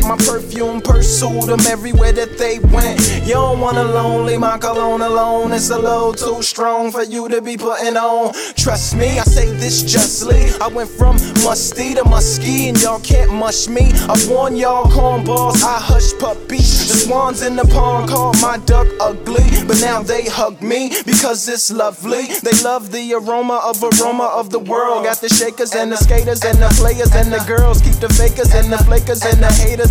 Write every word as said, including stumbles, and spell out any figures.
My perfume pursued them everywhere that they went. You don't want a lonely, my cologne alone. It's a little too strong for you to be putting on. Trust me, I say this justly. I went from musty to musky, and y'all can't mush me. I warn y'all cornballs, I hush puppies. The swans in the pond called my duck ugly, but now they hug me because it's lovely. They love the aroma of aroma of the world. Got the shakers and the skaters and the players and the girls. Keep the fakers and the flakers and the haters.